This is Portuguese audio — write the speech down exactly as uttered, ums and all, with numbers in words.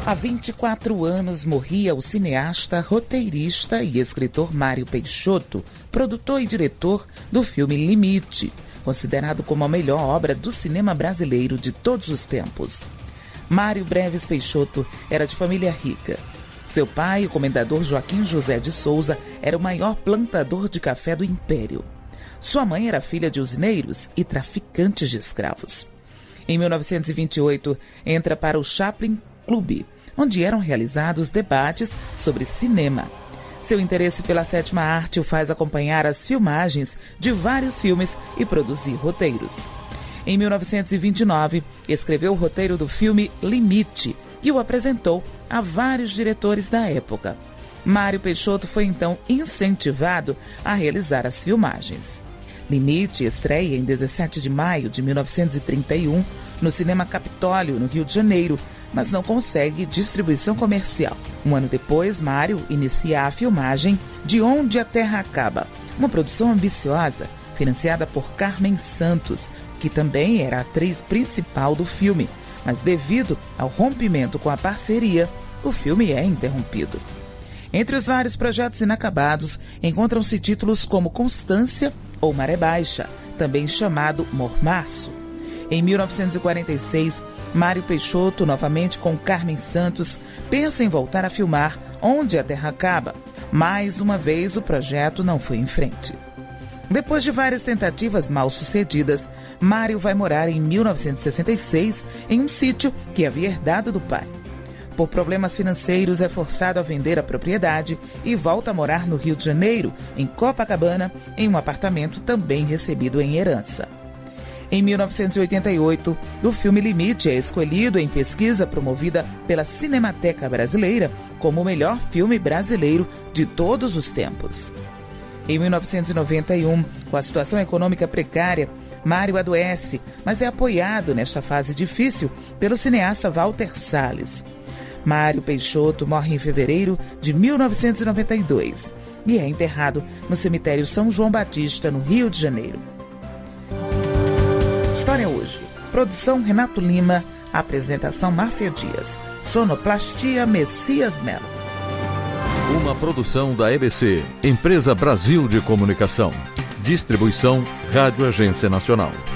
Há vinte e quatro anos morria o cineasta, roteirista e escritor Mário Peixoto, produtor e diretor do filme Limite, considerado como a melhor obra do cinema brasileiro de todos os tempos. Mário Breves Peixoto era de família rica. Seu pai, o comendador Joaquim José de Souza, era o maior plantador de café do Império. Sua mãe era filha de usineiros e traficantes de escravos. Em mil novecentos e vinte e oito, entra para o Chaplin Clube, onde eram realizados debates sobre cinema. Seu interesse pela sétima arte o faz acompanhar as filmagens de vários filmes e produzir roteiros. Em mil novecentos e vinte e nove, escreveu o roteiro do filme Limite e o apresentou a vários diretores da época. Mário Peixoto foi então incentivado a realizar as filmagens. Limite estreia em dezessete de maio de mil novecentos e trinta e um no Cinema Capitólio, no Rio de Janeiro, mas não consegue distribuição comercial. Um ano depois, Mário inicia a filmagem de Onde a Terra Acaba, uma produção ambiciosa, financiada por Carmen Santos, que também era a atriz principal do filme, mas devido ao rompimento com a parceria, o filme é interrompido. Entre os vários projetos inacabados, encontram-se títulos como Constância ou Maré Baixa, também chamado Mormaço. Em mil novecentos e quarenta e seis, Mário Peixoto, novamente com Carmen Santos, pensa em voltar a filmar Onde a Terra Acaba. Mais uma vez, o projeto não foi em frente. Depois de várias tentativas mal sucedidas, Mário vai morar em mil novecentos e sessenta e seis em um sítio que havia herdado do pai. Por problemas financeiros, é forçado a vender a propriedade e volta a morar no Rio de Janeiro, em Copacabana, em um apartamento também recebido em herança. Em mil novecentos e oitenta e oito, o filme Limite é escolhido em pesquisa promovida pela Cinemateca Brasileira como o melhor filme brasileiro de todos os tempos. Em mil novecentos e noventa e um, com a situação econômica precária, Mário adoece, mas é apoiado nesta fase difícil pelo cineasta Walter Salles. Mário Peixoto morre em fevereiro de mil novecentos e noventa e dois e é enterrado no cemitério São João Batista, no Rio de Janeiro. História Hoje. Produção Renato Lima. Apresentação Márcia Dias. Sonoplastia Messias Melo. Uma produção da E B C, Empresa Brasil de Comunicação. Distribuição Rádio Agência Nacional.